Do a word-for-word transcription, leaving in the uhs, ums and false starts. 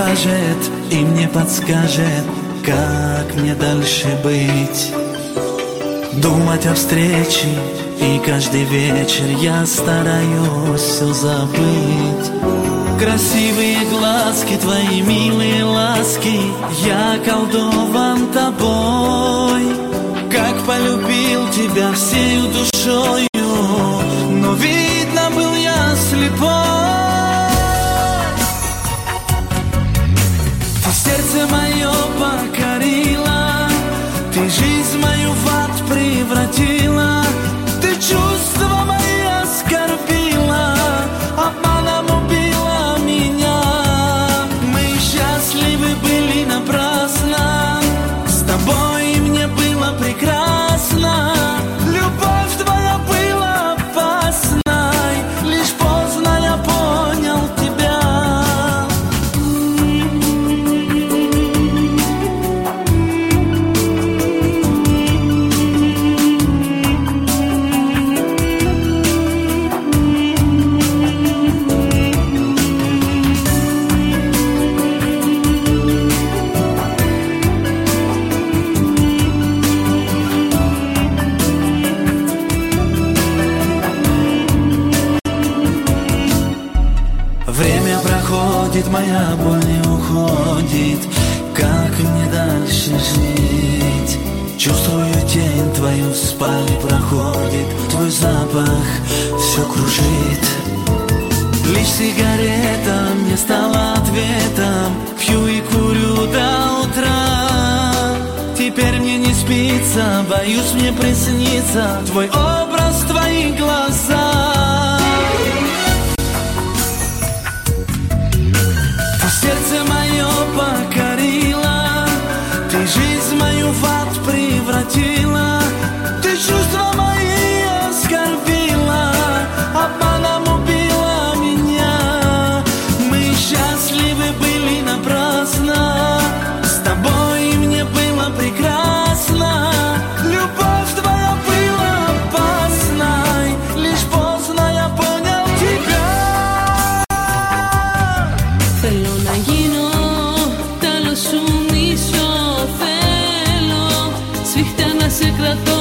скажет и мне подскажет, как мне дальше быть. Думать о встрече, и каждый вечер я стараюсь все забыть. Красивые глазки, твои милые ласки, я колдован тобой. Как полюбил тебя всею душою, но видно был я слепой. Ты сердце мое покорила, ты жизнь мою в ад превратила, ты чувства мои оскорбила, обманом убила меня. Мы счастливы были напрасно, с тобой мне было прекрасно. Любовь твоя была опасной, лишь поздно я понял тебя. Время проходит, моя боль не уходит. Как мне дальше жить? Чувствую тень твою в спальне проходит, твой запах все кружит. Лишь сигарета мне стала ответом, пью и курю до утра. Теперь мне не спится, боюсь мне приснится твой образ, твои глаза. Сердце мое покорила, ты жизнь мою в ад превратила, ты чувства мои оскорбила, обманом убила меня. Мы счастливы были напрасно, с тобой мне было прекрасно. Любовь твоя была опасной, лишь поздно я понял тебя. Θέλω να γίνω τέλος σου μισό, θέλω σφιχτά να σε κρατώ.